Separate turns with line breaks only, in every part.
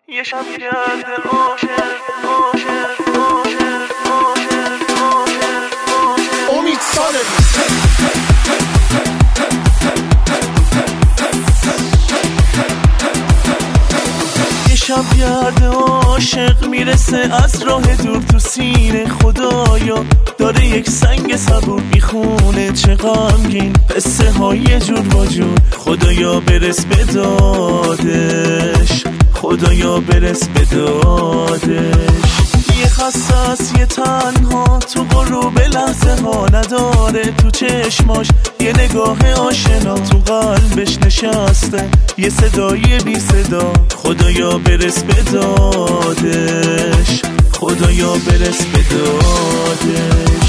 یه شب گرد عاشق امید سالمی. یه شب گرد عاشق میرسه از راه دور تو سینه، خدایا داره یک سنگ صبور میخونه، چه غمگین قصه های جور با جور، خدایا برس به دادش، خدایا برس به دادش. یه خسته است یه تنها تو غروب لحظه ها، نداره تو چشماش یه نگاه آشنا، تو قلبش نشسته یه صدای بی صدا، خدایا برس به دادش، خدایا برس به دادش.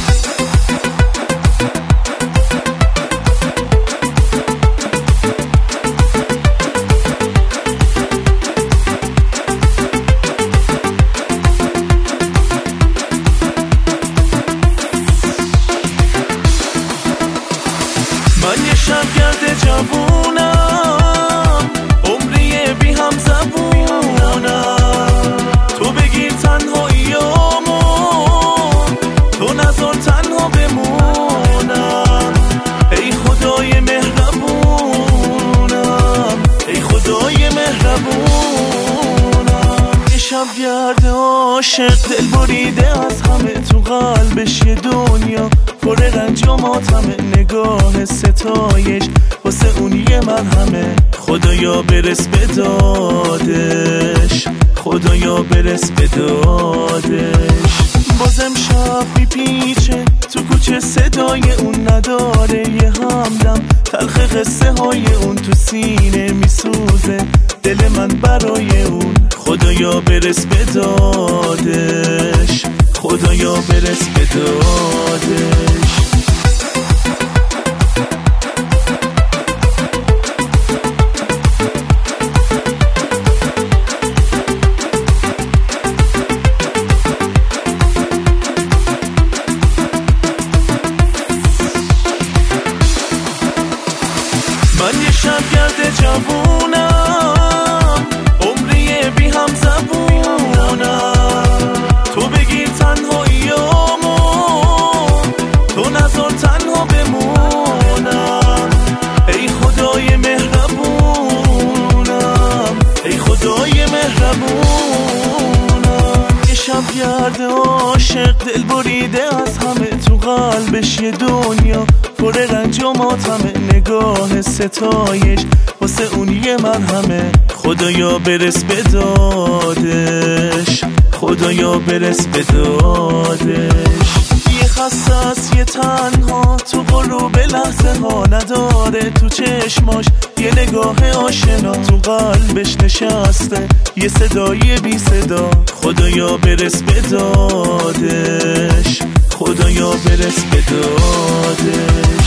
من یه شبگرد جوونم، عمری بی هم زبونم، تو بگیر تنهاییامو، تو نذار تنها بمونم، ای خدای مهربونم، ای خدای مهربونم. یه شبگرد عاشق دل بریده از همه، تو قلبش یه دنیا پر رنج و ماتمه، نگاه ستایش واسه اون یه مرهمه، خدایا برس به دادش، خدایا برس به دادش. بازم شب میپیچه تو کوچه، صدای اون نداره یه همدم، تلخ قصه های اون تو سینه میسوزه دل من برای اون، خدایا برس به دادش، خدایا برس به دادش. من یه شبگرد جوونم، عمری بی هم زبونم، تو بگیر تنهاییامو، تو نذار تنها بمونم، ای خدای مهربونم، ای خدای مهربونم. یه شبگرد عاشق دل بریده از همه، تو قلبش یه دنیا پر رنج و ماتمه، نگاه ستایش واسه اون یه مرهمه، خدایا برس به دادش، خدایا برس به دادش. یه خسته است یه تنها تو غروب لحظه ها، نداره تو چشماش یه نگاه آشنا، تو قلبش نشسته یه صدای بی صدا، خدایا برس به دادش، خدایا برس به دادش.